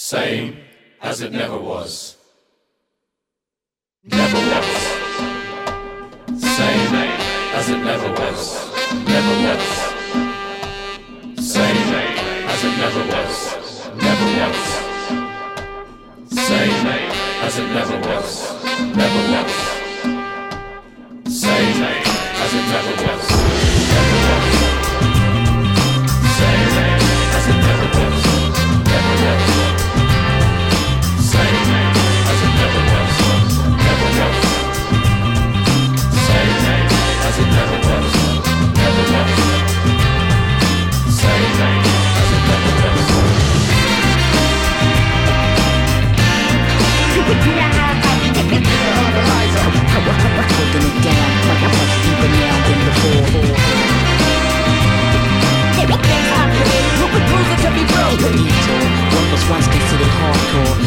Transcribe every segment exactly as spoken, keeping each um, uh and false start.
Same as it never was. Never was. Same as it never was. Never was. Same as it never was. Never was. Same as it never was. Never was. Same as it never was. Never was. Same as it never was. Never was. Same as it never was. Never was. Same as it never was. Never was. Same as it never was. Holding it down like a much deeper now than before. To be broke. What was once considered hardcore.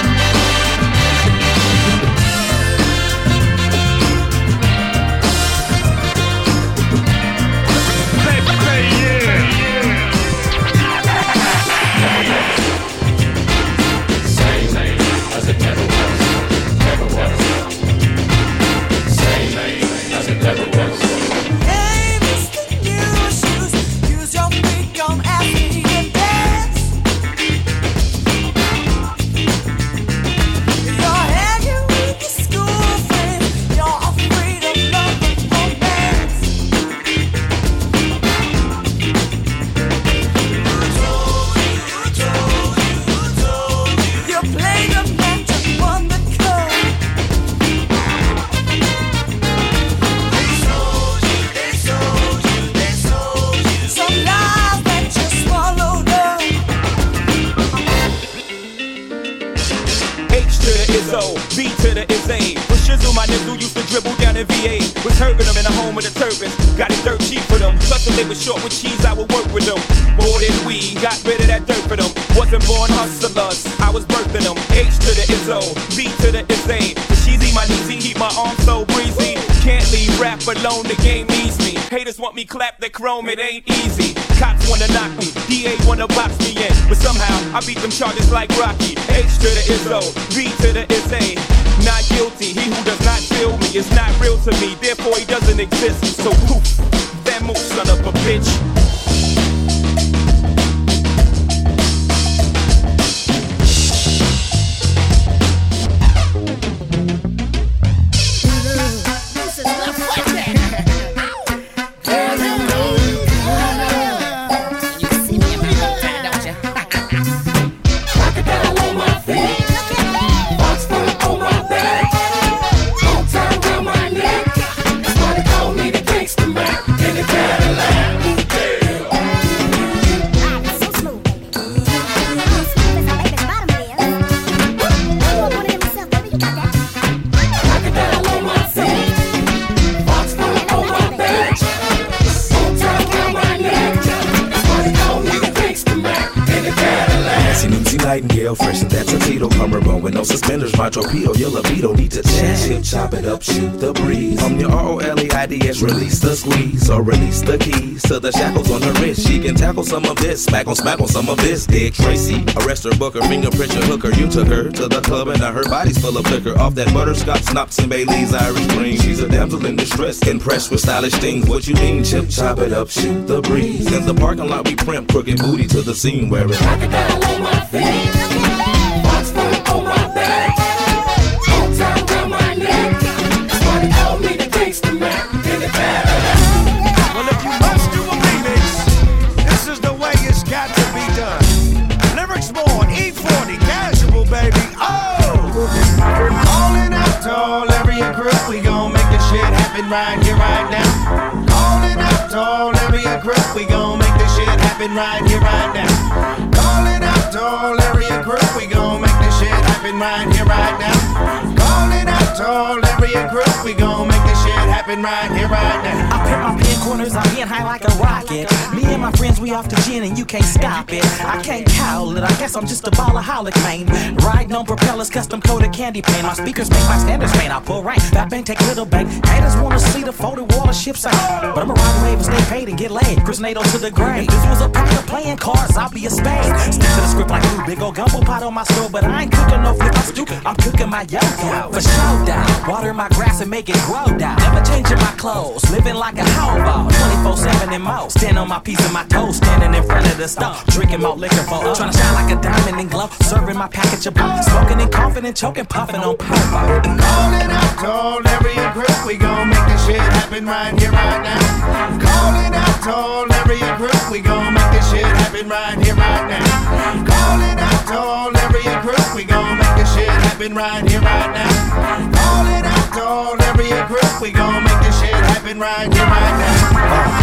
Short with cheese, I would work with them. More than we got rid of that dirt for them. Wasn't born hustlers, I was birthing them. H to the Izzo, B to the Izzy. The cheesy, my easy, keep my arms so breezy. Can't leave rap alone, the game needs me. Haters want me clap the chrome, it ain't easy. Cops wanna knock me, D A wanna box me in. But somehow, I beat them charges like Rocky. H to the Izzo, B to the Izzy. Not guilty, he who does not feel me is not real to me. Therefore he doesn't exist, so poof. That move, son of a bitch. Fresh and that torpedo, come bone with no suspenders, my torpedo, your libido need to chat, chip, chop it up, shoot the breeze. I'm your R O L E I D S, release the squeeze, or release the keys to the shackles on her wrist. She can tackle some of this, smack on smack on some of this. Dick Tracy, arrest her, book her, fingerprint your hooker. You took her to the club and now her body's full of liquor. Off that butterscotch, Snops and Bailey's Irish cream. She's a damsel in distress, impressed with stylish things. What you mean, chip, chop it up, shoot the breeze. In the parking lot we primp, crooked booty to the scene where it's rock it down on my feet. On my back, on time around my neck. Somebody call me the gangsta Mac in the back. Well, if you must do a remix, this is the way it's got to be done. Lyrics born, E forty, casual, baby. Oh! Calling out to all area group, we gon' make this shit happen right here, right now. Calling out to all area group, we gon' make this shit happen right here, right now. Calling out to all area group, we gon' make this shit happen right here, right now. Calling out out to all area group. We gon' make this shit happen right here, right now. I put my pin corners, I'm being high like a rocket. Me and my friends, we off the gin and you can't stop it. I can't cowl it, I guess I'm just a ballaholic, man. Riding on propellers, custom coated candy paint. My speakers make my standards pain. I pull rank, that bank take little bank. Haters wanna see the folded water ship sink. But I'ma ride the wave and stay paid and get laid. Chris Nato to the grave. If this was a pack of playing cards, I'll be a spade. Stick to the script like ooh, big old gumbo pot on my stove. But I ain't cooking no flip stew, I'm cooking my yo-yo. For showdown, water my grass and make it grow down. Never changing my clothes, living like a hobo. twenty-four seven and more. Stand on my piece of my toes, standing in front of the stove. Drinking my liquor for up. Trying to shine like a diamond and glow. Serving my package of blow. Smoking and coughing and choking, puffing on purple. Calling out to all area group. We gon' make this shit happen right here, right now. Calling out to all area group. We gon' make this shit happen right here, right now. Calling out to all area group. We gon' make this shit happen right here, right now. Calling out to all area group. We gon' make this shit happen right here, right now.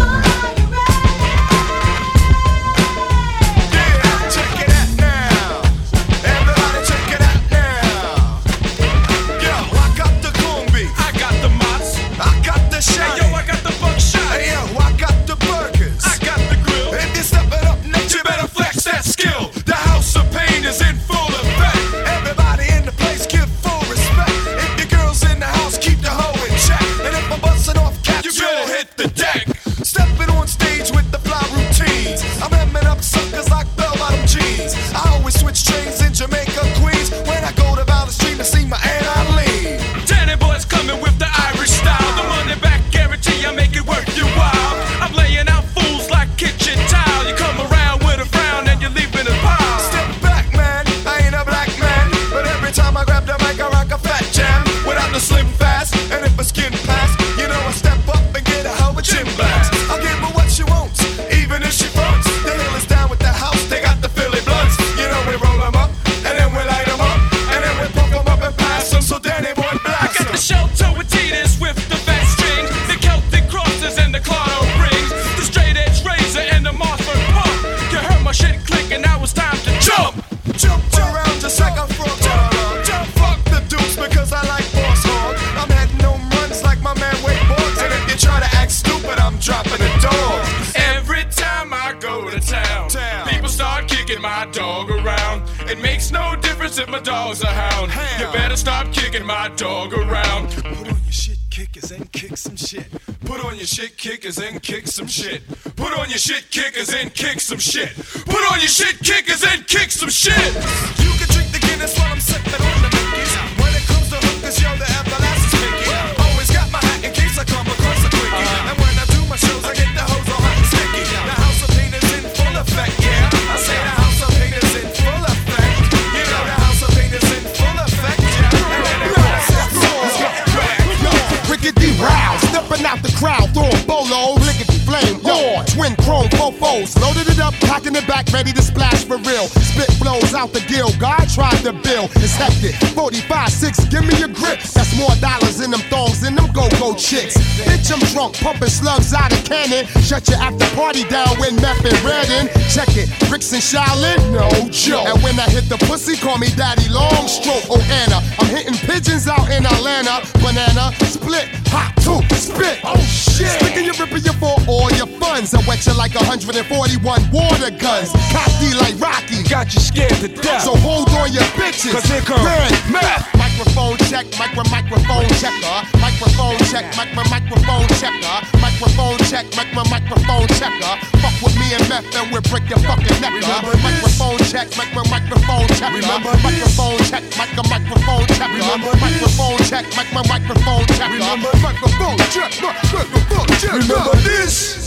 Hey, yo, I got the buckshot. Hey, yo, I got the burgers. I got the grill. If you step it up next, You better flex that skill. The house of pain is in full effect. everybody in the place give full respect. If your girl's in the house, keep the hoe in check. And if I'm busting off caps, You better hit the deck. stepping on stage with the fly routines. I'm hemming up suckers like bell-bottom jeans. I always switch trains in Jamaica, Queens. When I go to Valley Stream to see my Aunt Eileen. Danny boy's coming with the Irish style. The money back guarantee, I make it worth your while. I'm laying out fools like kitchen tile. You come around with a frown and you're leaving a pile. Step back, man, I ain't a black man. But every time I grab the mic, I rock a fat jam. Without the slim fast, and if a skin pass, you know I step up and get a hell of a gym blast. I'll give her what she wants, even if she fronts. The hill is down with the house, they got the Philly blunts. You know we roll them up, and then we light them up, and then we pump them up and pass them. So Danny boy I blast got the 'em. shelter with Titus with the fat strings, the Celtic crosses and the Claudio rings, the straight edge razor and the Mossberg pump. You heard my shit click and now it's time to jump. Jumped around just like a frog. Jump, fuck the dudes because I like boss hog. I'm heading home runs like my man Wade Boggs. And if you try to act stupid, I'm dropping a dog. Every time I go to town, Town. people start kicking my dog around. It makes no difference if my dog's a hound. Hound. You better stop kicking my dog around. Put on your shit kickers and kick some shit. Put on your shit kickers and kick some shit. Put on your shit kickers and kick some shit. Put on your shit kickers and kick some shit. You can drink the Guinness while I'm sipping on the Mickey's. When it comes to hookers, yo, the everlasting Mickey. Always got my hat in case I come across a quickie. And when I do my shows, I get the hose all hot and sticky. The house of pain is in full effect, yeah. I say the house of pain is in full effect. You know the house of pain is in full effect, yeah. And then everybody steps on, let's get back. Rickety Row, stepping out the crowd, throwing bolos, lickety flame, yo, twin chrome fofos, loaded it up, packing it back, ready to splash for real. Spit flows out the gill, God tried to build, it's hectic. forty-five six, give me a grip. That's more dollars in them thongs than them go-go chicks. Bitch, I'm drunk, pumping slugs out of cannon. Shut your after party down with meth and red in. Check it, bricks and Shaolin, no joke. And when I hit the pussy, call me Daddy Long Stroke. Oh Anna, I'm hitting pigeons out in Atlanta. Banana, split, hot, two, spit. Oh shit. Sticking your ripping you for all your funds. I wet you like one hundred forty-one water guns. Cocky like Rocky. Got you scared to death. So hold on your bitches. Cause here comes math. Microphone check, micro microphone checker. Microphone check, micro microphone checker. Microphone check, micro microphone checker. Fuck with me and meth and we'll break your fucking neck. Microphone check, micro microphone checker. Microphone check, micro microphone checker. Microphone check, micro microphone checker. Microphone check, microphone checker. Remember this?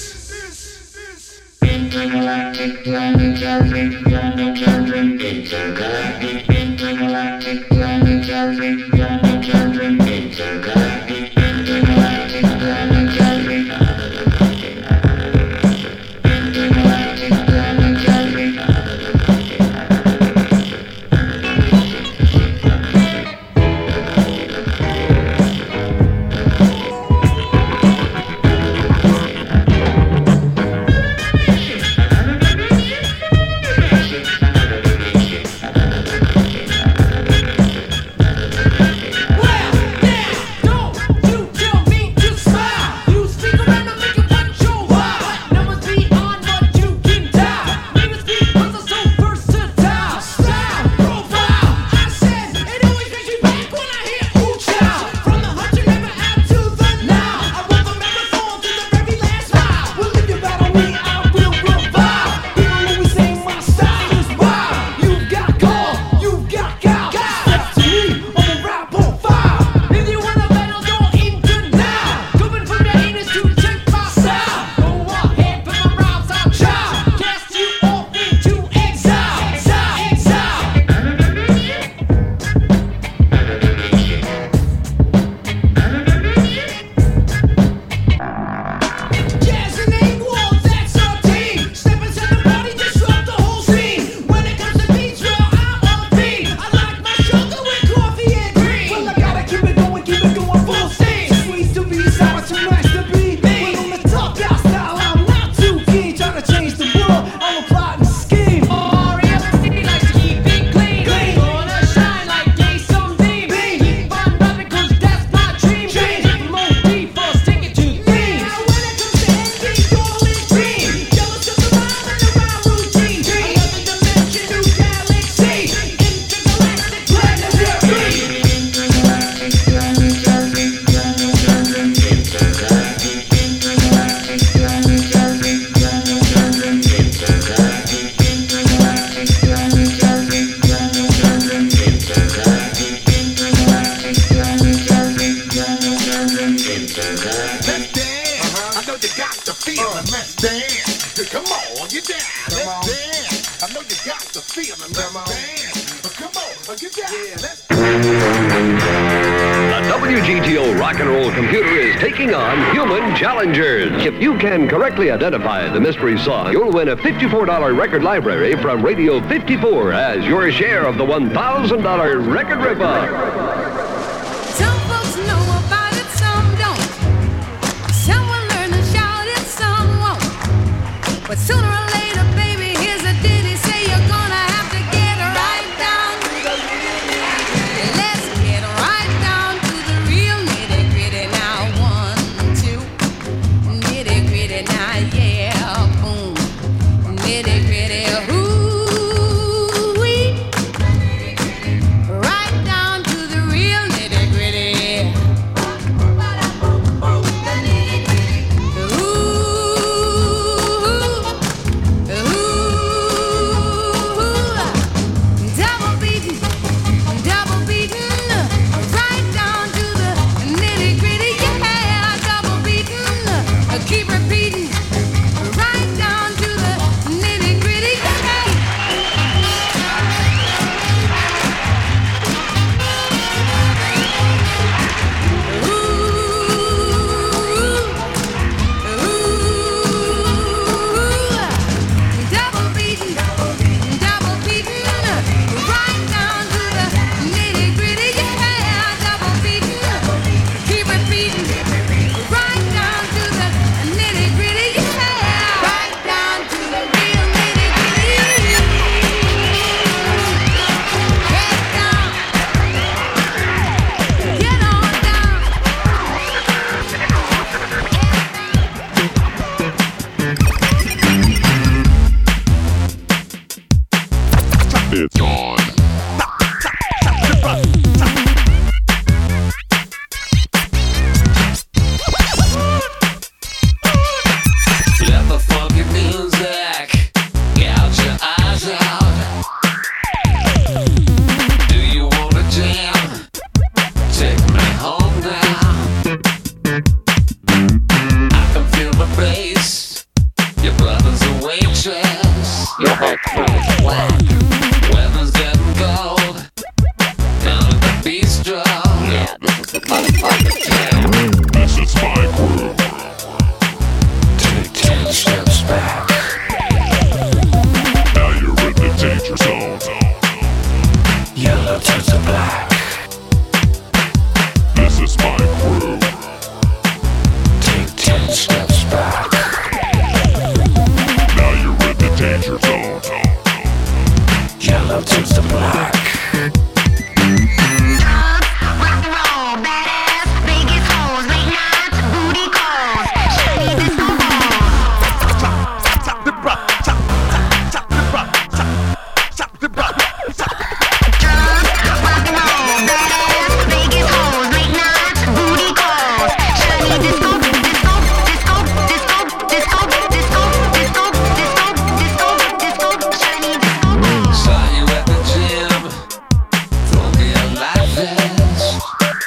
Intergalactic planetary, planetary, intergalactic, intergalactic, planetary, planetary, intergalactic, intergalactic, planetary, intergalactic, planetary. The W G T O Rock and Roll Computer is taking on Human Challengers. If you can correctly identify the mystery song, you'll win a fifty-four dollars record library from Radio fifty-four as your share of the one thousand dollars record ripoff. Some folks know about it, some don't. Some will learn to shout it, some won't. But sooner or later, baby, here's a ditty. Say you're gonna have to get right down to the real. Let's get right down to the real nitty gritty now. One, two, nitty gritty now, yeah, boom, nitty gritty, ooh wee. Right down to the real nitty gritty. Ooh, ooh, double beaten, double beaten, right down to the nitty gritty. Yeah, double beaten, keep repeating, right down to the nitty gritty. Yeah. Double beaten, double beaten, right down to the nitty gritty. Yeah, double beaten, keep repeating, right down to the nitty gritty. Yeah, right down to the real nitty gritty. Get down, get on down. It's on. Let the funky music gouge your eyes out. Do you wanna jam? Take me home now. I can feel the bass. Your brother's a waitress. Your whole crew's black. Weather's getting cold. Down at the bistro. Yeah, this is the motherfucking jam. This is my crew. Take ten steps back. Now you're in the danger zone. Yellow turns to black. This is my crew. Take ten steps back. Now you're in the danger zone. Yellow turns to black. Rock and roll, badass, biggest hoes, late nights, booty calls, shiny disco Rock and roll, badass, biggest hoes, late nights, booty calls, shiny disco, disco, disco, disco, disco, disco, disco, disco, disco, disco, shiny disco. Saw you at the gym. Throw me a life vest.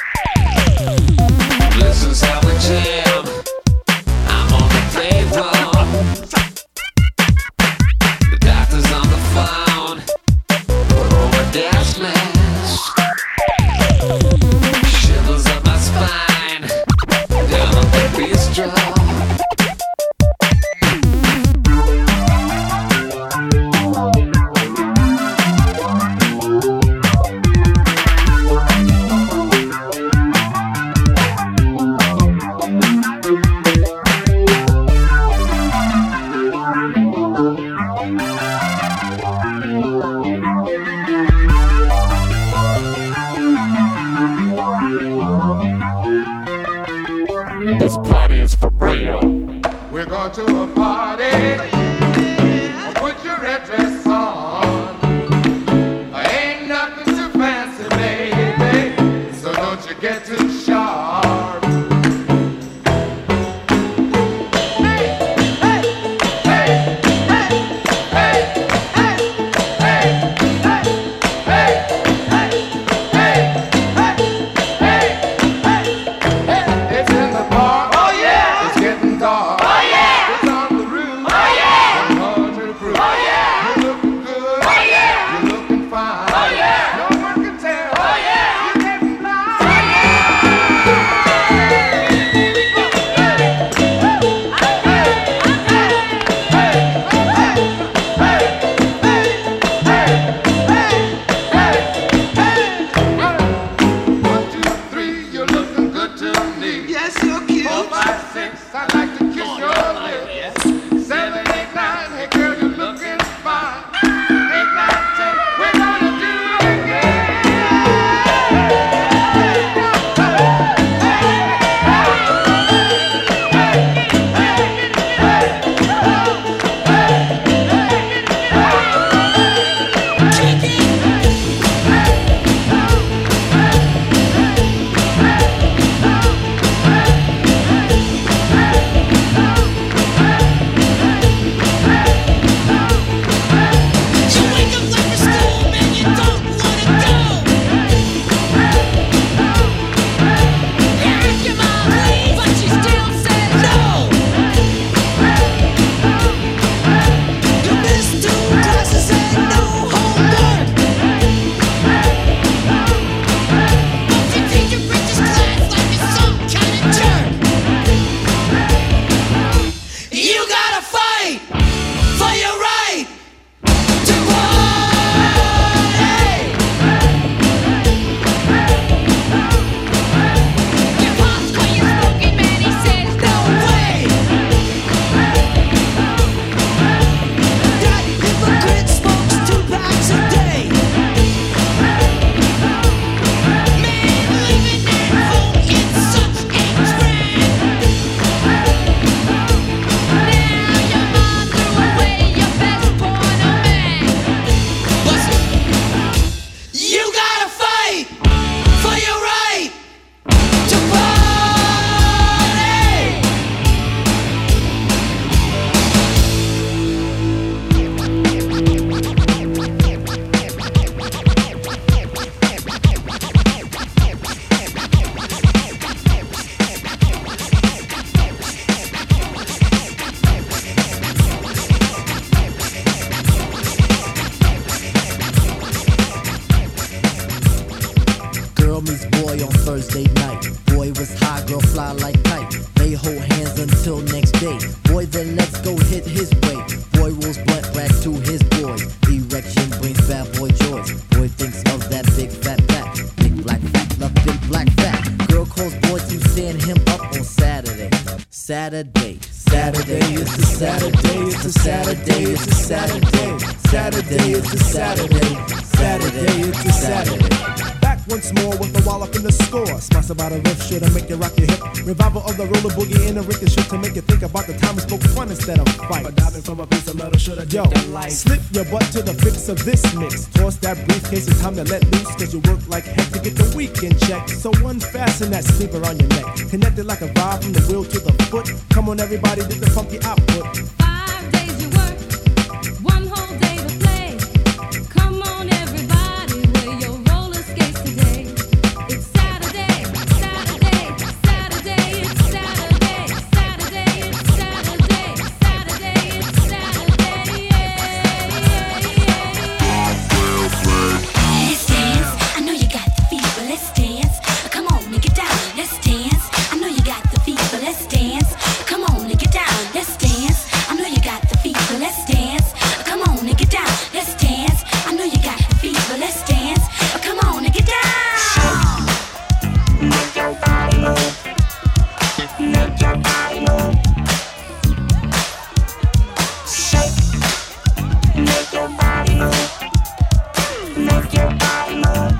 This is how we jam. I'm on the playground. The doctor's on the phone. Put on a gas mask. Shivers up my spine. Down at the bistro. This party is for real. We're going to a party. Put your red dress on. Ain't nothing too fancy, baby. So don't you get too sharp. Hey, hey, hey, hey, hey, hey, hey, hey, hey, hey, hey, hey, hey. It's in the park. Oh yeah. It's getting dark. Oh yeah. It's on the roof. Oh yeah. Thursday night. Boy was high, girl fly like kite. They hold hands until next day. Boy then let's go hit his way. Boy rolls blunt back to his boys. Erection brings bad boy joys. Boy thinks of that big fat back. Big black fat, love big black fat. Girl calls boy to stand him up on Saturday. Saturday. Saturday, it's a Saturday, it's a Saturday, it's a Saturday. Saturday, it's a Saturday. Saturday, it's a Saturday. Back once more with the wallop in the score. Smash about a riff shit to make you rock your hip. Revival of the roller boogie in a ricochet to make you think about the time we spoke fun instead of fight. But diving from a piece of metal should have yo, slip your butt to the fix of this mix. Toss that briefcase, it's time to let loose. Cause you work like heck to get the weekend check. So unfasten that sleeper on your neck. Connected like a vibe from the wheel to the foot. Come on everybody, get the funky output. Five days you work, one whole day to play. Come on everybody, wear your roller skates today. It's Saturday, Saturday, Saturday, it's Saturday, Saturday, it's Saturday, Saturday, it's Saturday, yeah, yeah, yeah. Let's dance. I know you got the fever. Let's dance. Come on, make it down. Let's dance. I know you got the fever. Let's dance. Come on, make it down. Let's dance. I know you got the fever. Let's dance. Come on, make it down. Let's dance. I know you got the fever. Let's dance. Come on, make it down. Make your body move. Make your body move. Shake. Make your body move. Make your body move.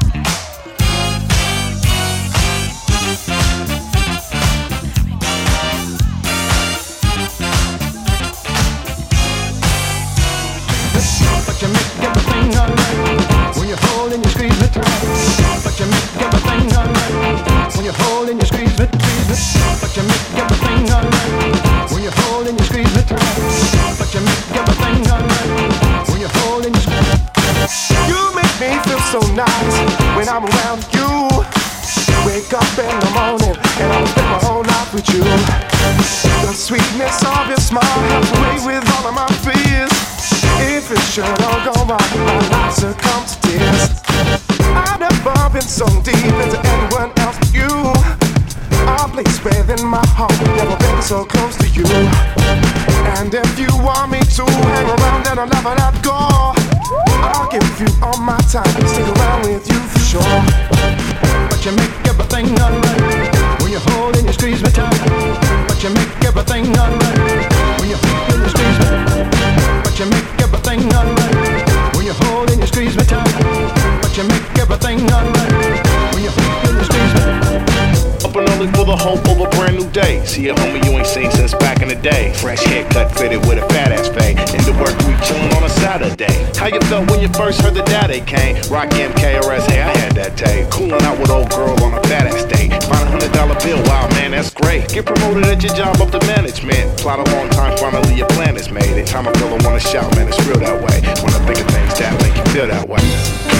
But you make everything alright when you hold and you squeeze it tight. But you make everything alright when you hold and you squeeze it, squeeze it. But you make everything alright when you hold and you squeeze it tight. But you make everything alright when you hold and you squeeze it. You make me feel so nice when I'm around you. Wake up in the morning and I'll spend my whole life with you. The sweetness of your smile helps away with all of my fears. If it should all go wrong, my life succumbs to tears. I've never been so deep into anyone else but you. A place within my heart, never been so close to you. And if you want me to hang around, then I'll never let go. I'll give you all my time, stick around with you for sure. But you make everything alright when you hold and you squeeze me tight. But you make everything alright when you hold and you squeeze me. But you make everything alright when you hold and you squeeze me tight. But you make everything alright when you hold and you squeeze me. Up and early for the hope of a brand new day. See a homie you ain't seen since back in the day. Fresh haircut fitted with a fat ass fade. In the work week chillin' on a Saturday. How you felt when you first heard the daddy came? Rock M K R S, hey I had that day. Coolin' out with old girl on a fat ass day. Find a hundred dollar bill, wow man that's great. Get promoted at your job up to management. Plot a long time, finally your plan is made. Every time I feel I wanna shout, man it's real that way. When I think of things that make you feel that way.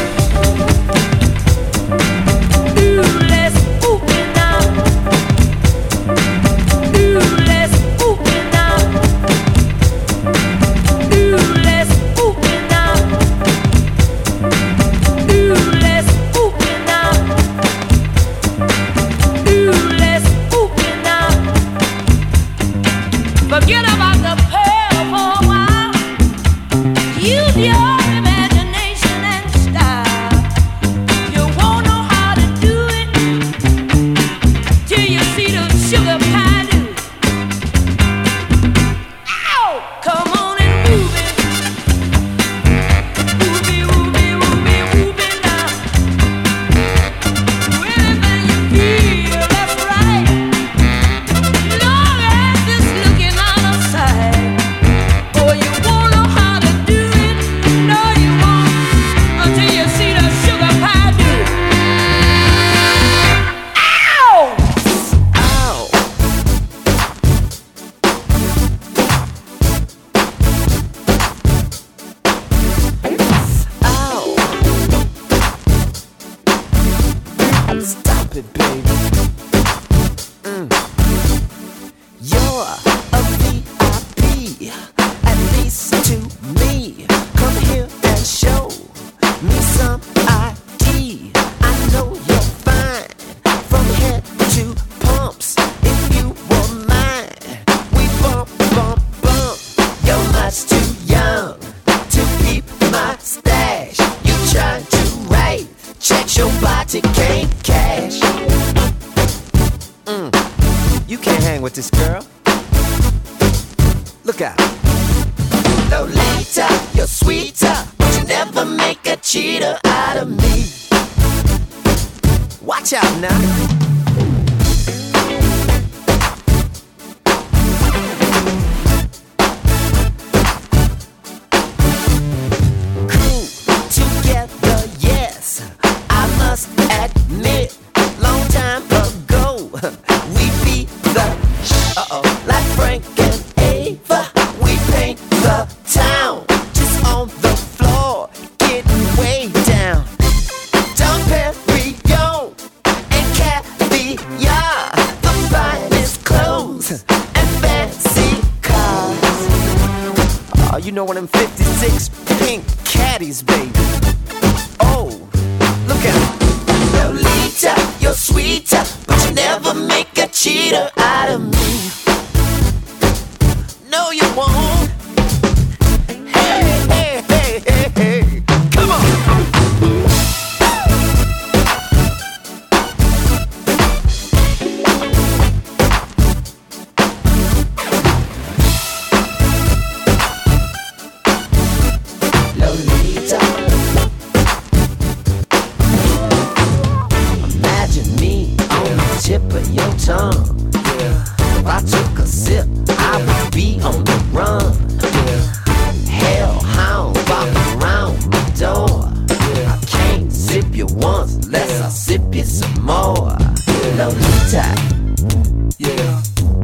Ooh, let's ooh it now. Ooh, let's ooh it now. Ooh, let's ooh it now. Ooh, let's ooh it now. Ooh, let's ooh it now. Forget about the pearl for a while. Use your imagination and style. what your body can't cash. Mm. You can't hang with this girl. Look out. Lolita, you're sweeter, but you never make a cheater out of me. Watch out now. Cool together, yes, I must admit. Long time ago, we beat the uh-oh, like Frank and Ava. We paint the town, just on the floor, getting way down. Dom Perignon and caviar, the finest clothes and fancy cars. Oh, you know one of them fifty-six pink caddies, baby. Oh, look out. Lolita, you're sweeter, but you never make a cheater out of me. No, you won't. Hey, hey, hey, hey, hey. Come on. Lolita. Imagine me on the tip of your tongue. If I took a sip, I would be on the run. Hellhound walking around my door. I can't sip you once unless I sip you some more. Lolita. Yeah.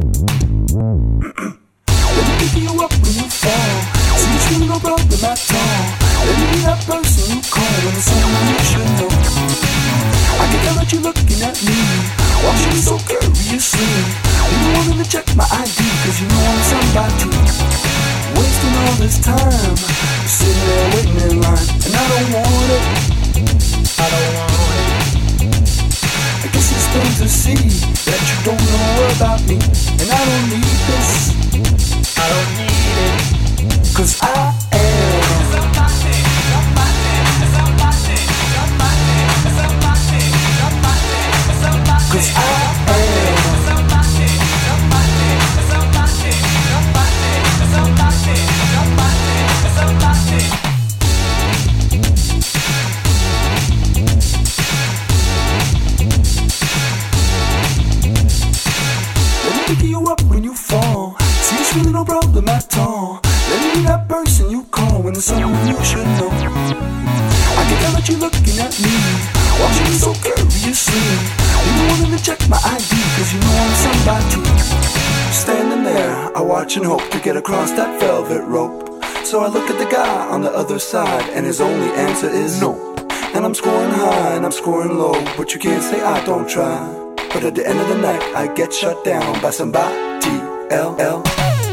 Let me pick you up when you fall. See you still no problem at all. Let me be that person you call when it's someone you should know. I can tell that you're looking at me, watching so curiously. You wanted to check my I D, cause you know I'm somebody. Wasting all this time, sitting there waiting in line, and I don't want it. I don't want it. I guess it's plain to see that you don't know about me, and I don't need this. I don't need it, cause I am somebody, somebody, somebody, somebody, somebody, somebody, somebody, cause I am somebody, somebody, somebody, somebody, somebody, somebody, somebody. Let me pick you up when you fall. See, it's really no problem at all. Let me be that person you call when there's someone you should know. I can tell that you're looking at me, watching me so curiously. You wanted to check my I D, cause you know I'm somebody. Standing there, I watch and hope to get across that velvet rope. So I look at the guy on the other side, and his only answer is no. And I'm scoring high and I'm scoring low, but you can't say I don't try. But at the end of the night, I get shut down by somebody. L L.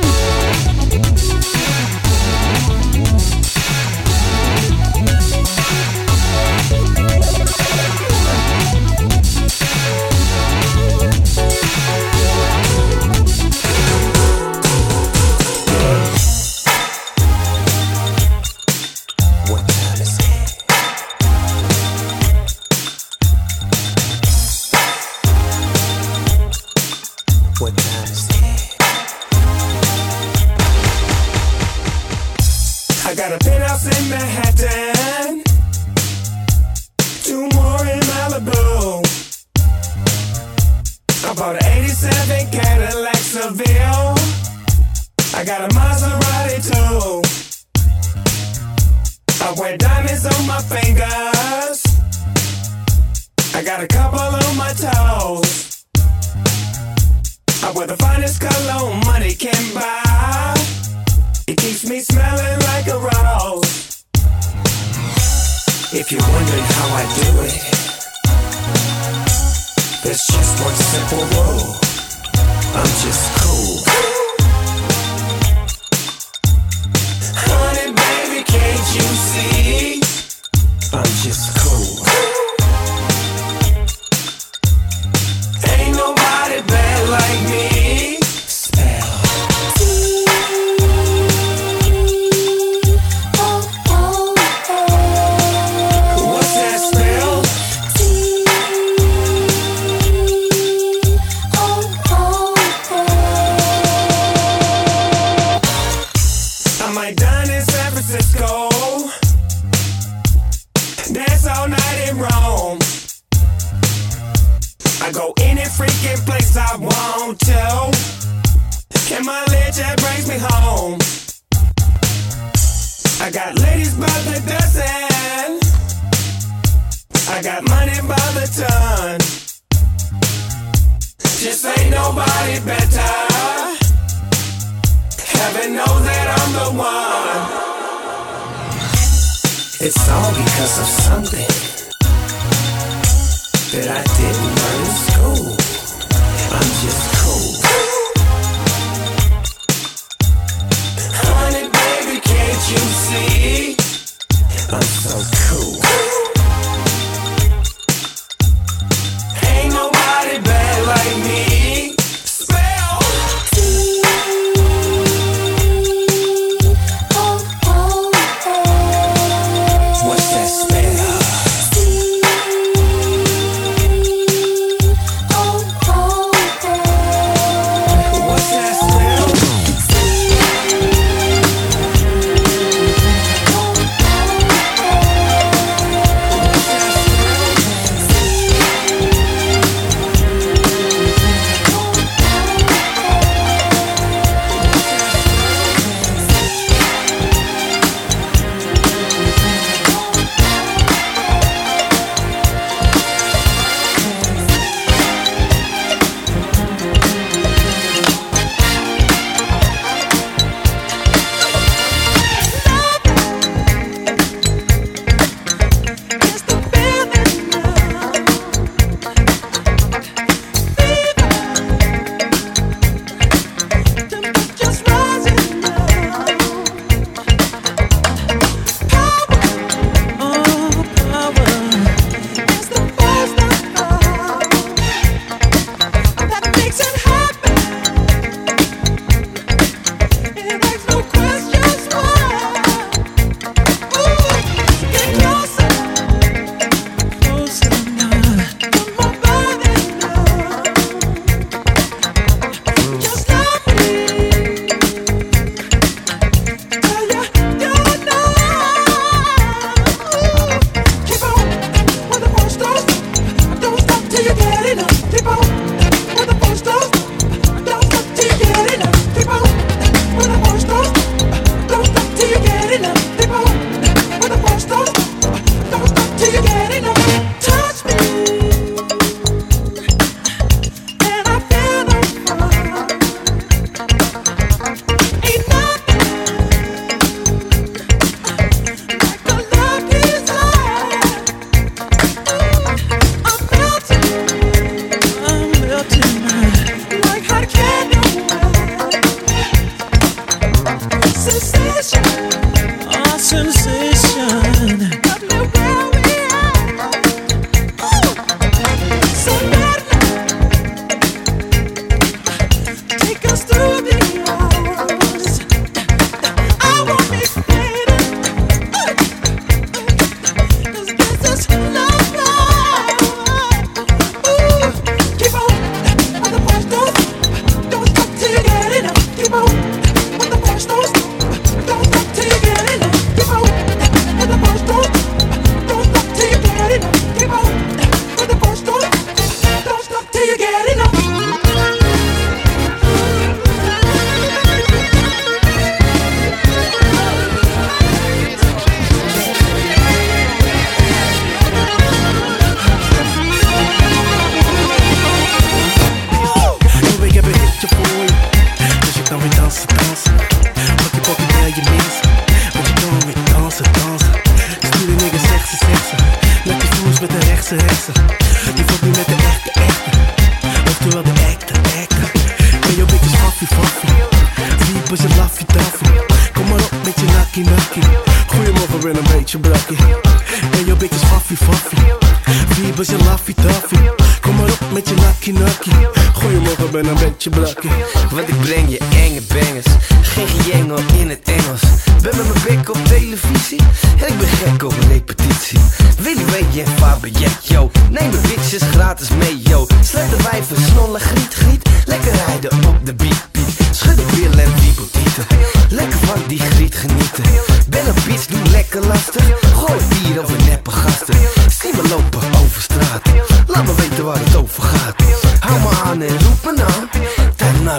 Manhattan, two more in Malibu. I bought an eighty-seven Cadillac Seville. I got a Maserati too. I wear diamonds on my fingers. I got a couple on my toes. I wear the finest cologne money can buy. It keeps me smelling like a rose. If you're wondering how I do it, there's just one simple rule. I'm just cool. Honey, baby, can't you see? I'm just cool. Ain't nobody bad like me. Spell. What's that spell? I go any freaking place I want to. And my legend brings me home. I got ladies by the dozen. I got money by the ton. Just ain't nobody better. Heaven knows that I'm the one. It's all because of something that I didn't learn in school. I'm just cool. Honey, baby, can't you see? I'm so cool. Ain't nobody bad like me. Spell T. Oh, oh, oh. What's that spell? T. Oh, oh, oh. What's that spell? T. Want ik breng je enge bangers. Geen gejengel in het Engels. Ben met mijn bek op televisie. En ik ben gek op een repetitie. Willy weet en Fabiet, yo. Neem de bitches gratis mee, yo. Sluit de wijven, snolle, griet, griet. Lekker rijden op de beat, beat. Schudden billen en wiebeltieten. Lekker van die griet genieten. Ben een bitch, doe lekker lastig. Gooi bier over neppe gasten. Zie me lopen over straat. Laat me weten waar het over gaat.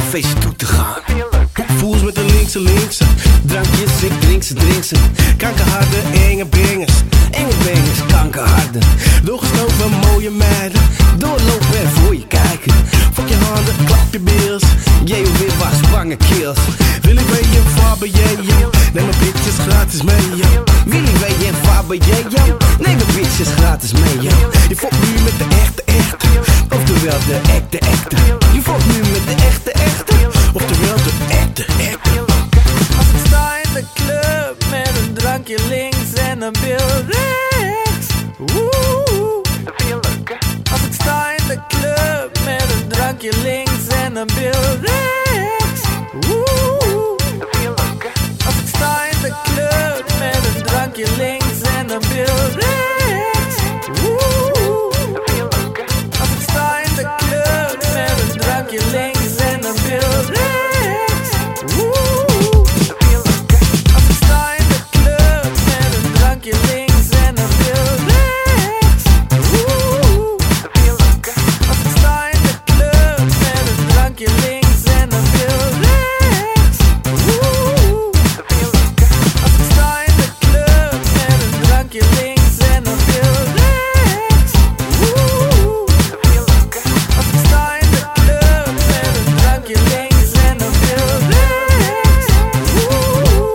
feestje toe te gaan. Voels met de linkse linkse, drankjes, ik drink ze, drink ze. Kankerharde, enge bengers, enge bengers, kankerharde. Doorgeslopen mooie meiden, doorlopen en voor je kijken. Fuck je handen, klap je bills, jij yeah, weer was bange kills. Willy Ray en Faber, yeah, yo. Neem mijn bitches gratis mee, yo. Willy Ray en Faber, yeah, yo. Neem mijn bitches gratis mee, yo. Je fokt nu met de echte, echte, oftewel de echte, echte. Je fokt nu met de echte, echte, oftewel de echte, echte. Als ik sta in de club met een drankje links en een bil rechts. Woe, dat vind je leuk, hè? Als ik sta in de club met een drankje links en een bil rechts. Woe, dat vind je leuk, hè? Als ik sta in de club met een drankje links en een bil rechts. Woe, dat vind je leuk, hè? Als ik sta in de club met een drankje links en een bil rechts. Woe, dat vind je leuk, hè? Als ik sta in de club met een drankje links en een bil rechts. Woe, dat vind je leuk, hè? Als ik sta in de club met een drankje links en een bil rechts. Woe, dat vind je leuk, hè? Als ik sta in de club met een drankje links en een bil rechts. Woe, dat vind je leuk, hè? Als ik sta in de club met een drankje links en een bil rechts. Woe.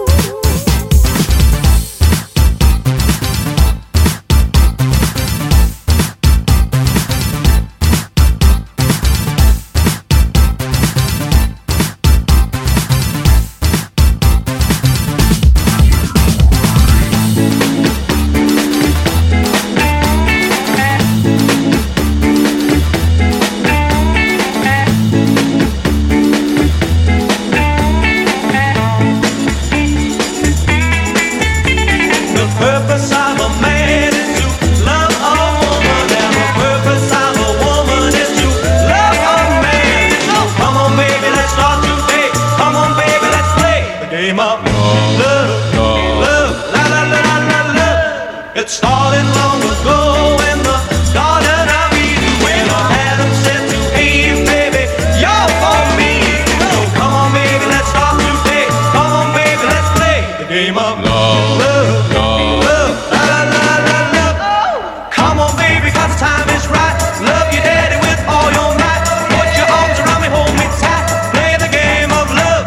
The purpose of a man is to love a woman, and the purpose of a woman is to love a man. So come on, baby, let's start today. Come on, baby, let's play the game of love, love, la la la la la love. It started long ago in the Garden of Eden when Adam said to Eve, baby, you're for me. So come on, baby, let's start today. Come on, baby, let's play the game of love, love, love, la la la la love. Come on, baby, 'cause the time is right. Love your daddy with all your might. Put your arms around me, hold me tight. Play the game of love.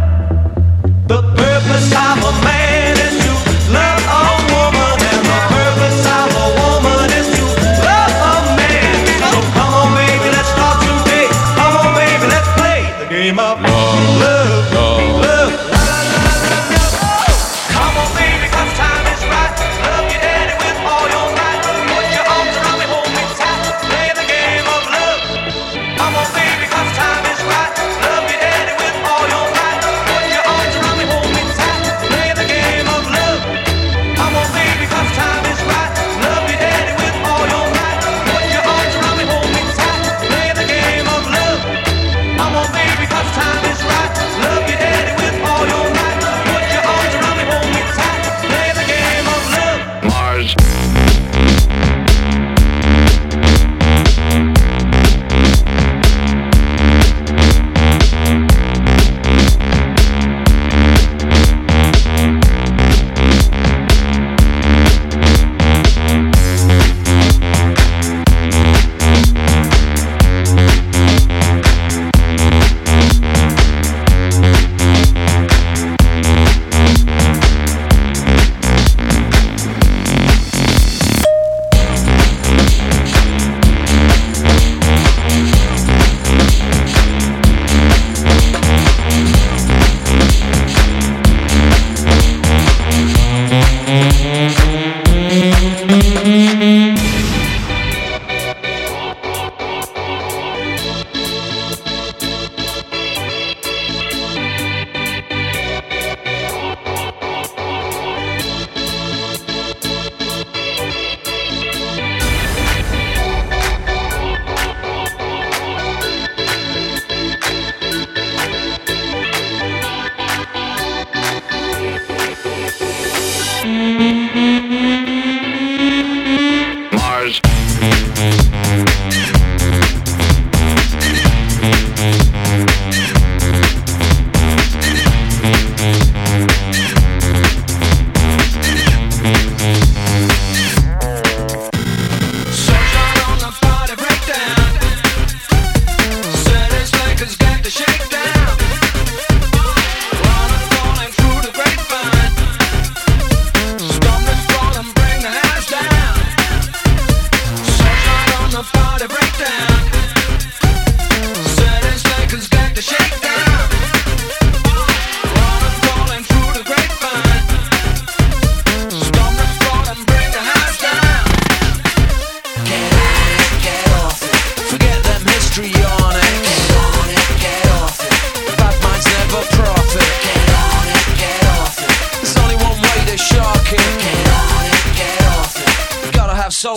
The purpose of a man is to love a woman, and the purpose of a woman is to love a man. So come on, baby, let's start today. Come on, baby, let's play the game of love, love, love, la la la la love. Come on, baby, 'cause time is right. Love your daddy with all your might. Put your arms around me, hold me tight. Play the game of love. Come on, baby, 'cause time is right. Love your daddy with all your might. Put your arms around me, hold me tight. Play the game of love. Come on, baby, 'cause time is right. Love your daddy with all your might. Put your arms around me, hold me tight. Play the game of love. Come on, baby, 'cause time is right. Love your daddy with all your might. Put your arms around me, hold me tight. Play the game of love. Mars.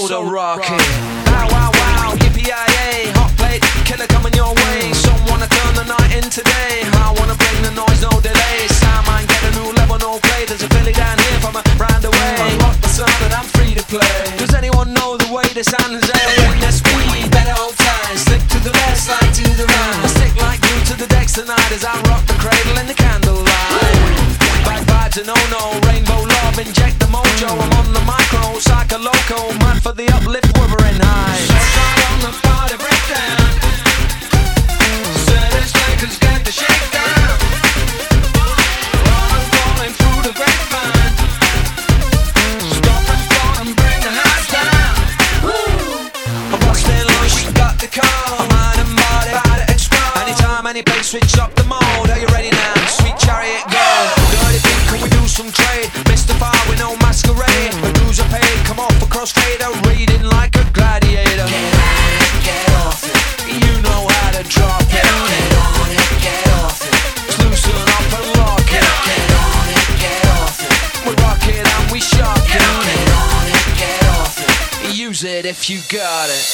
soda rocket. Wow, wow, wow, yippee-yi-yay, hot plate, killer coming your way. Some wanna turn the night in today. I wanna bring the noise, no delay. Soundman, get a new level, no play. There's a Philly down here from a round away. Unlock the sound and I'm free to play. Does anyone know the way to San Jose? Bring the speed, better old times. Slip to the left, slide to the right. I stick like glue to the decks tonight as I rock the cradle in the candlelight. Bad vibes and oh no, rainbow love, inject the mojo. I'm on the micro, psycho loco, mad for the uplift, Wuthering Heights. Outside on the party breakdown. Certain slackers get the shakedown. Rolling, falling through the grapevine. Stop and start and bring the house down. Woo! I'm busting low, she got the call. Mind and body, body explode. Anytime, any place, switch up the mode. Are you ready now? Sweet chariot, go. Dirty beat, can we do some trade? Mystify with no masquerade. The dues are paid, come off a crossfader. Reading like a gladiator. Get on it, get off it. You know how to drop it. Get on it, get off it. Loosen up and lock it. Get on it, get off it. We rock it and we shock it. Get on it, get off it. Use it if you got it.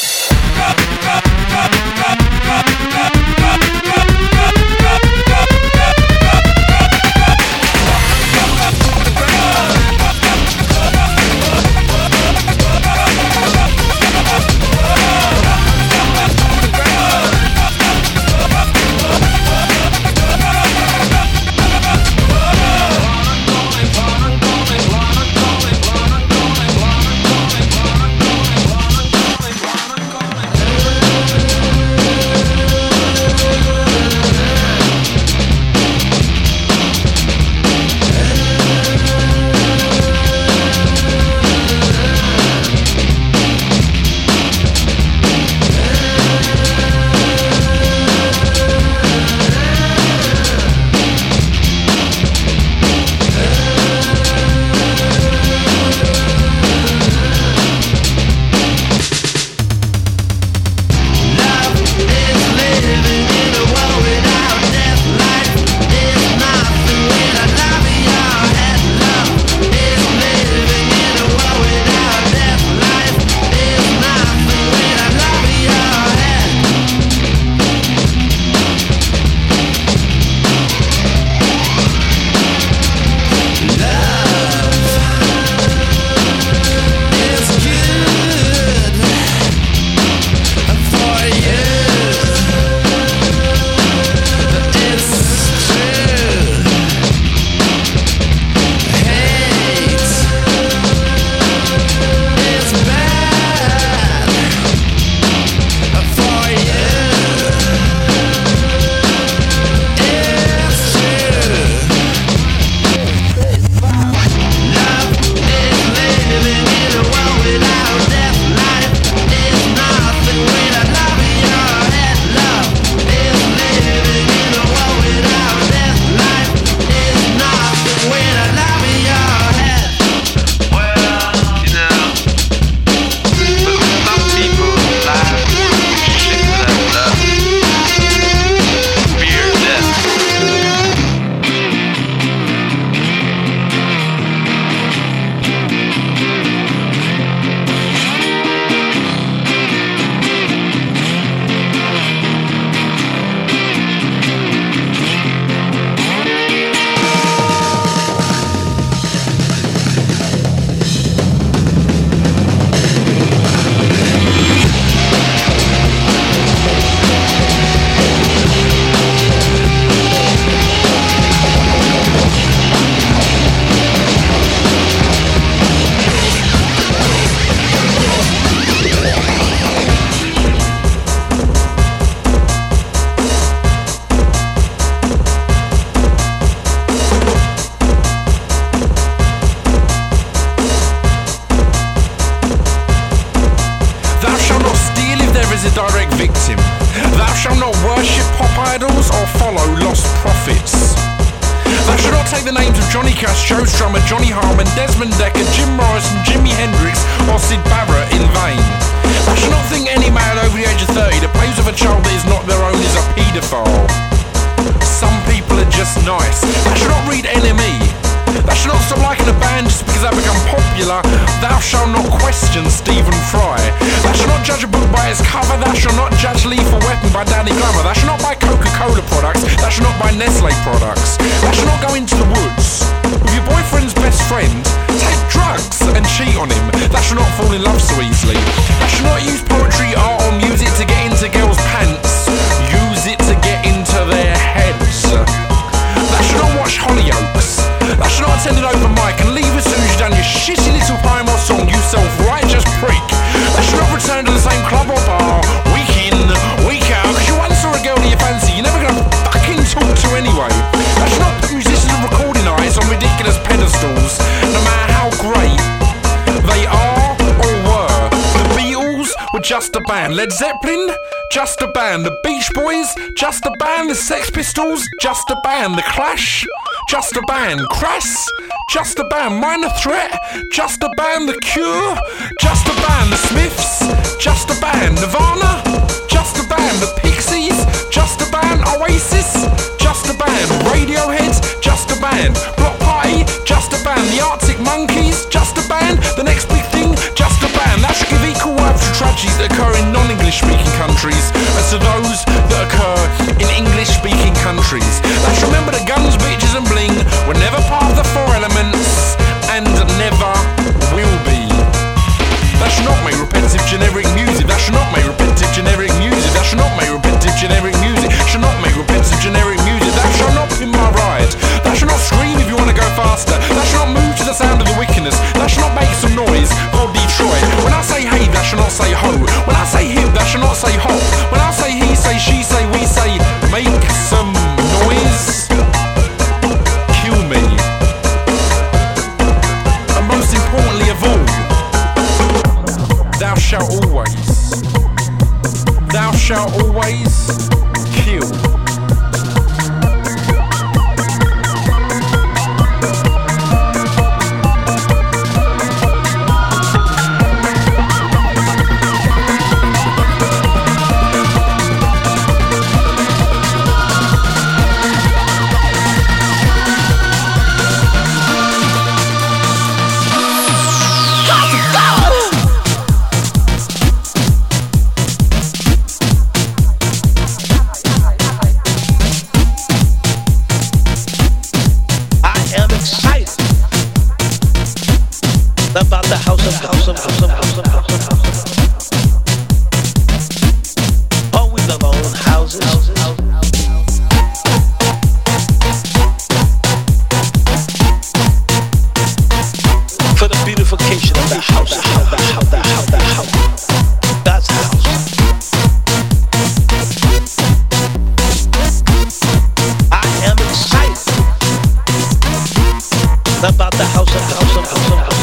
take the names of Johnny Cash, Joe Strummer, Johnny Harmon, Desmond Decker, Jim Morrison, Jimi Hendrix, or Syd Barrett in vain. I should not think any man over the age of thirty that plays with a child that is not their own is a paedophile. Some people are just nice. They should not read N M E. They should not stop liking a band just because they become popular. Thou shall not question Stephen Fry. Thou shalt not judge a book by its cover. Thou shalt not judge Lethal Weapon by Danny Glover. Thou shalt not buy Coca-Cola products. Thou shalt not buy Nestle products. Thou shalt not go into the woods with your boyfriend's best friend, take drugs and cheat on him. Thou shalt not fall in love so easily. Thou shalt not use poetry, art or music to get into girls' pants. Use it to get into their heads. Thou shalt not watch Hollyoaks. Thou shalt not attend an open mic and leave as soon as you've done your shitty little poem or song, you self-righteous prick. Thou shalt not return to the same club or bar week in, week out, cause you once saw a girl that you fancy, you're never gonna fucking talk to anyway. Thou shalt not put musicians and recording artists on ridiculous pedestals, no matter how great they are or were. The Beatles were just a band. Led Zeppelin, just a band. The Beach Boys, just a band. The Sex Pistols, just a band. The Clash, just a band. Crass, just a band. Minor Threat, just a band. The Cure, just a band. The Smiths, just a band. Nirvana, just a band. The Pixies, just a band. Oasis, just a band. Radiohead, just a band. Block Party, just a band. The Arctic Monkeys, just a band. The Next Big Thing, just a band. That should give equal worth to tragedies that occur in non-English speaking countries as to those that occur in English speaking countries. Let's remember that guns, bitches and bling were never part of the four elements and never will be. That should not make repetitive generic music. That should not make repetitive generic music. That should not make repetitive generic music. Should not make repetitive generic music. That shall not pin my ride. That should not scream if you want to go faster. That should not move to the sound of the wickedness. That should not make some noise. God Detroit. When I say hey, that should not say ho. When I say hip, that should not say hop. When I say he, say she, say we, say make some noise. Kill me. And most importantly of all, thou shalt always, thou shalt always kill. About the house of house of house of house of house of house. Oh, we love our own houses. For the beautification of the house, the house, the house, the house, the house. God's house. I am excited about the house of house of house of house.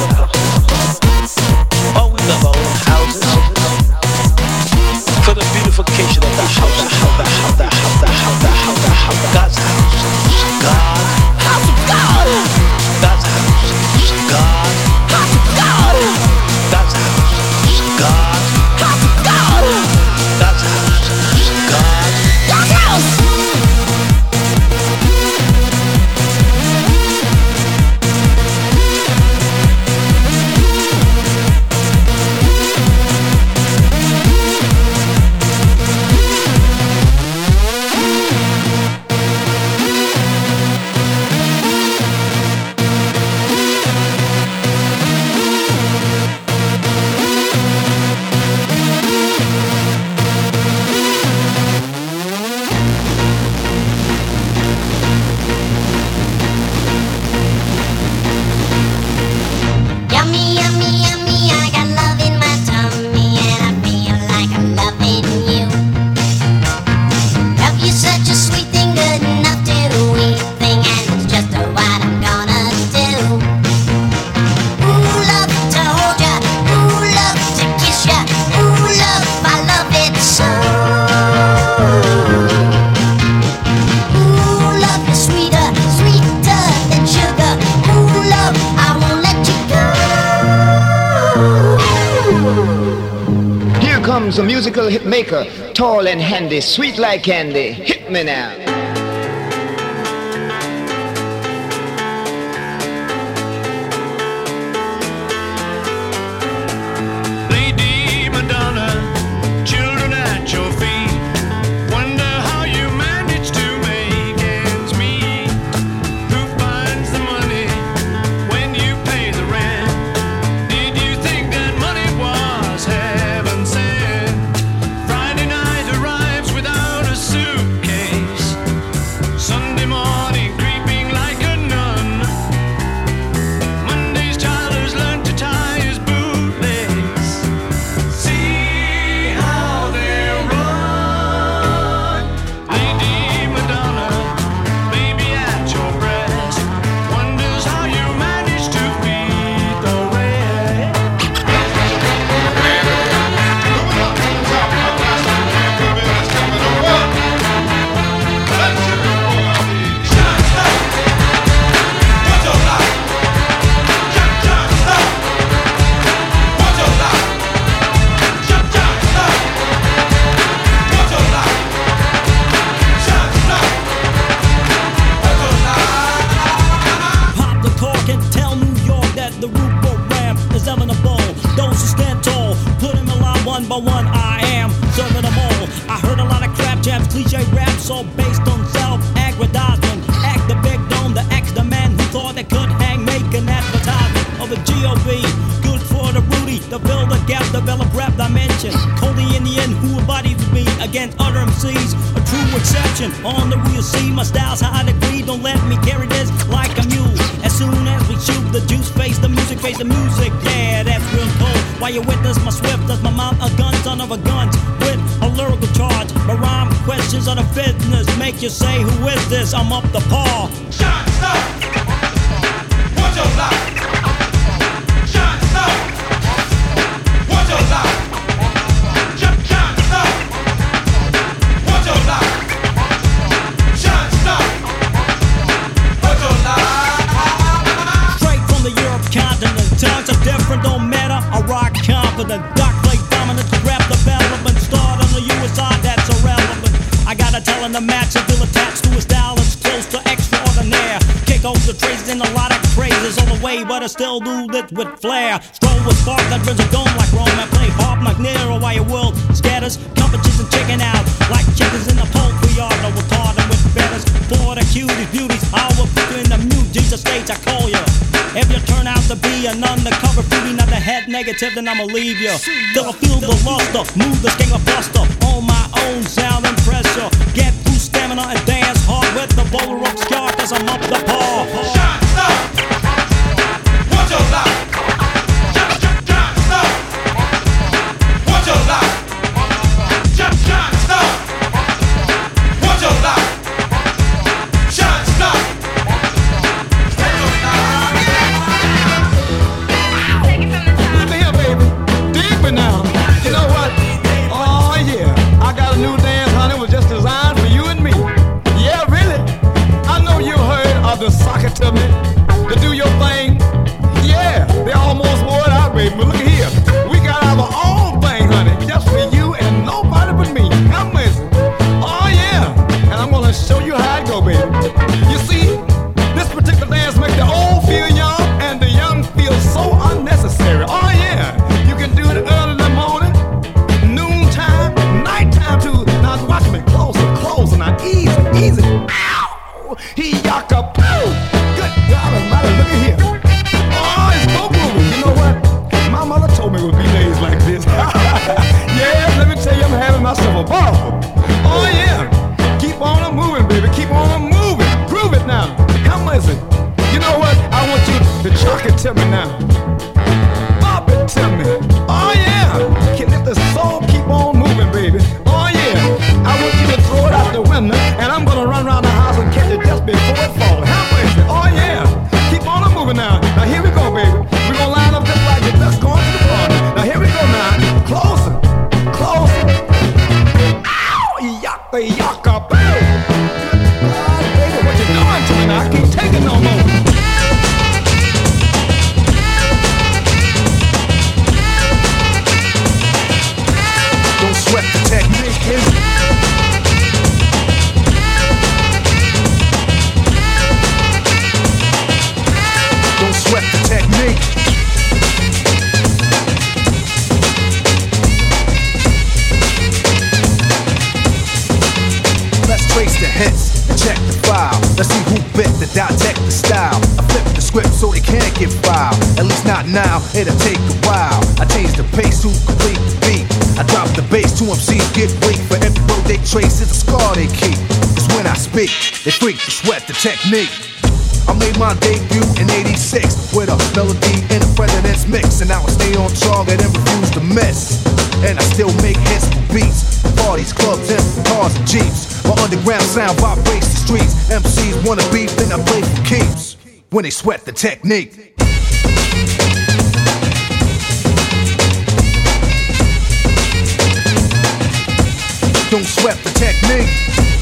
For the beautification of the house, the house, the house, the house, the house, the house, the house, God's house, God, house of God, God's house, God, house of God, God's house, God, house of God, God's house, God, God's house. A musical hit maker, tall and handy, sweet like candy. Hit me now. I am serving them all. I heard a lot of crap jams, cliche raps, all based on self-aggrandizement. Act the big dome, the X, the man who thought they could hang, make an advertisement of a G O B. Good for the Rudy, to build a gap, develop rap dimension. Coley in the end, who embodies me against other M Cs, a true exception. On the real see my style's high degree. Don't let me carry this like a mule. As soon as we shoot, the juice face the music, face the music. Yeah, that's real cold. While you witness my swiftness, my mount a gun, son of a gun, with a lyrical charge. My rhyme questions of the fitness make you say, who is this? I'm up the par. Shine, stop. What's your life? Shine, stop. What's your life? Shine, stop. What's your life? Shine, stop. What's your life? Straight from the Europe continent, times are different, don't matter. I rock confident, dark play dominant, rap development, start on the U S side, that's irrelevant. I got a talent to match, a feel attached to a style that's close to extraordinaire. Kick off the traces and a lot of crazes on the way, but I still do this with flair. Stroll with spark that brings a dome like Rome. I play hard like Nero while your world scatters. Competition chicken out like chickens in the poultry yard. No retarded with feathers for the cuties, beauties. I will put you in the mute Jesus stage, I call you. If you turn out to be an undercover beauty, not the head negative, then I'ma leave you. Till I feel the luster, move the king of buster on my own sound and pressure. Get through stamina and dance hard with the bowler of scar, cause I'm up the par. Shine, stop. What's your life? Shine, shine, stop. What's your life? Shine, shine, stop. What's your life? Shine, stop. Look here, baby. Dig me now. You know what? Oh, yeah. I got a new dance, honey. It was just designed for you and me. Yeah, really. I know you heard of the soccer to me to do your thing. Yeah, they almost wore it out, baby. But look here. We got our own thing, honey. Just for you and nobody but me. Come with me. Oh, yeah. And I'm going to show you how it go, baby. You see, this particular dance makes the old feel young and the young feel so unnecessary. Oh, yeah. You can do it early in the morning, noontime, nighttime too. Now watch me closer, closer. Now easy, easy. Ow! He yaka poo! Good God Almighty, look at here. Oh, it's so groovy. You know what? My mother told me it would be days like this. Yeah, let me tell you, I'm having myself a ball. Oh, yeah. Keep on moving, baby. Keep on moving. Prove it now. Come listen. You know what? I want you to chalk it to me now. Pop it to me. Oh, yeah. Can let the soul keep on moving, baby. Oh, yeah. I want you to throw it out the window, and I'm going to run around the house and catch it just before it falls. How much? Oh, yeah. Keep on moving now. Now, here we go, baby. We're going to line up just like it. Let's go into the party. Now, here we go now. Closer. Closer. Ow! Yaka, yaka, boo! God, baby, what you doing to me now? I can't take it no more. Don't sweat the technique, is Don't sweat the technique. Let's trace the hits and check the file. Let's see who bit the dissect the style. I flip the script so they can't get filed. At least not now, it'll take a while. I change the pace to complete the beat. I drop the bass to M Cs get weak. For every road they trace is a scar they keep. Cause when I speak, they freak to sweat the technique. I made my debut in eighty-six with a melody in a president's mix. And now I stay on target and refuse to miss. And I still make hits for beats, parties, clubs, and cars and jeeps. My underground sound vibrates the streets. M Cs wanna beef, then I play for keeps. When they sweat the technique. Don't sweat the technique.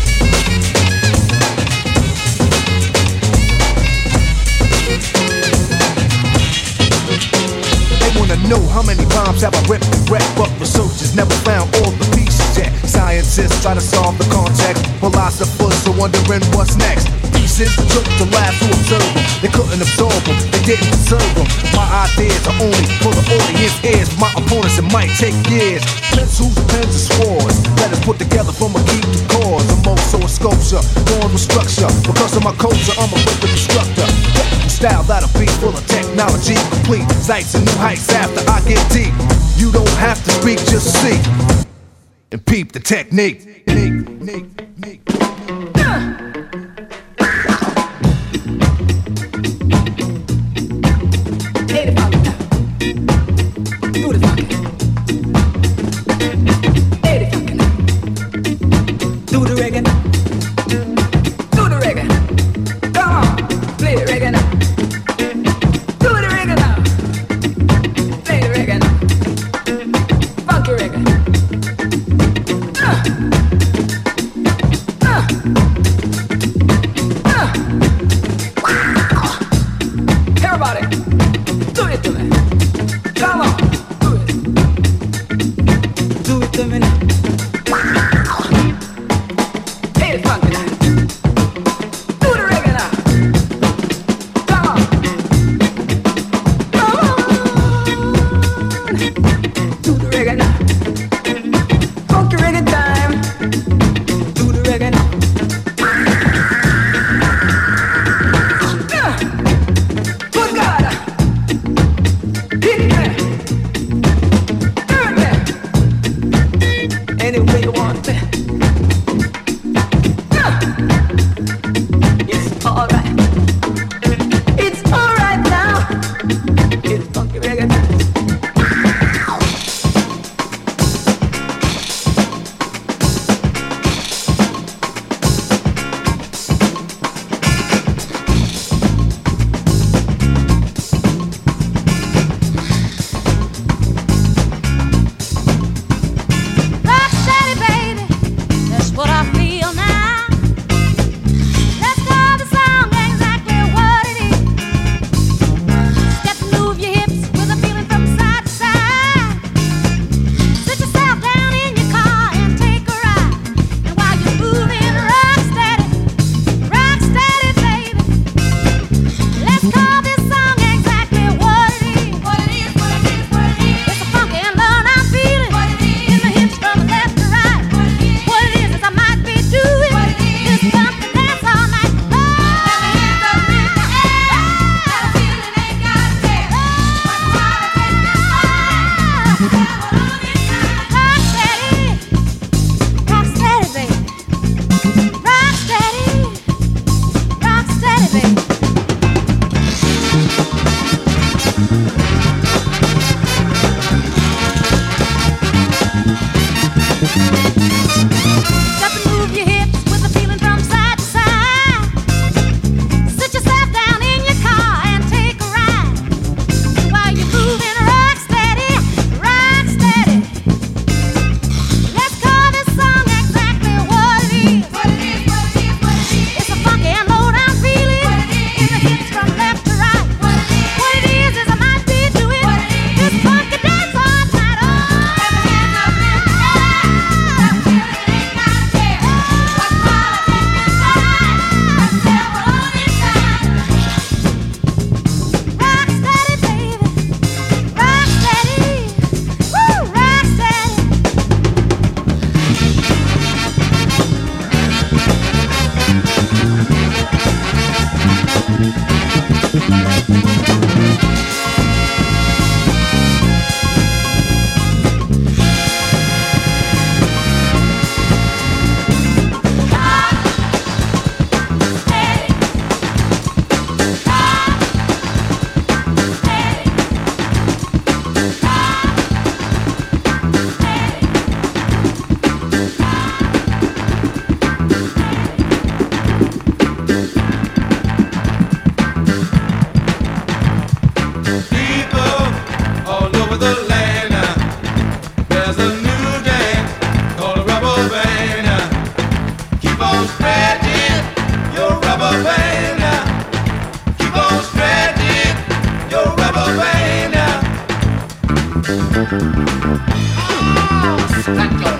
They wanna know how many bombs have I ripped and wrecked, but researchers never found all the pieces yet. Scientists try to solve the context, philosophers are wondering what's next. lessons took to laugh to observe them. They couldn't absorb them, they didn't deserve them. My ideas are only for the audience ears. For my opponents, it might take years. Pencils, pens, and swords. Let us put together from a key to cause. I'm also a sculpture, born with structure. Because of my culture, I'm a rhythm instructor. Style that'll be full of technology, complete sights and new heights after I get deep. You don't have to speak, just see and peep the technique. Do the reggae now. Do the reggae. Come on, play the reggae now. Do the reggae now. Play the reggae now. Funky reggae. Uh. Uh. Uh. Everybody, do it to me. Come on, do it. Do it to me now.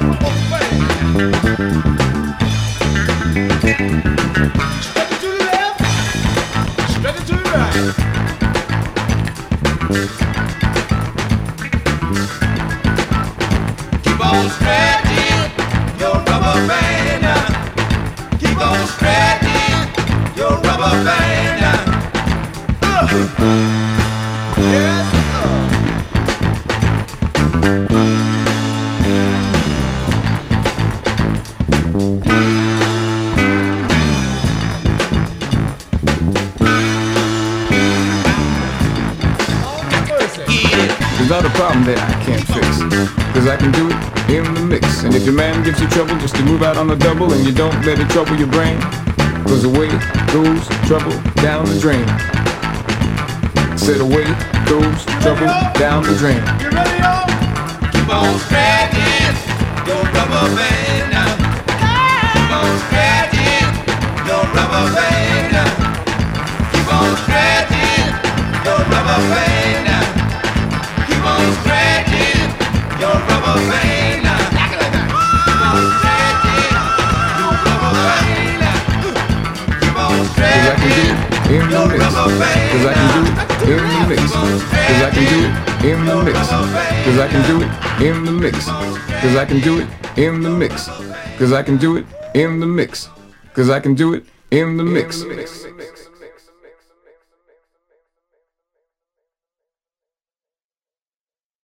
Step to the left. Keep on stretching your rubber band. Uh. Yes. There's not a problem that I can't fix, cause I can do it in the mix. And if your man gives you trouble just to move out on the double, and you don't let it trouble your brain, cause away goes trouble down the drain. Said away goes trouble down the drain. You ready, y'all? Keep on stretching your rubber band now. Keep on stretching your rubber band now. Keep on stretching your rubber band now. Keep on stretching your rubber band now. Keep on stretching your rubber band now. Keep on stretching in the mix, cause I can do it in the mix, cause I can do it in the mix, cause I can do it in the mix, cause I can do it in the mix, cause I can do it in the mix, cause I can do it in the mix.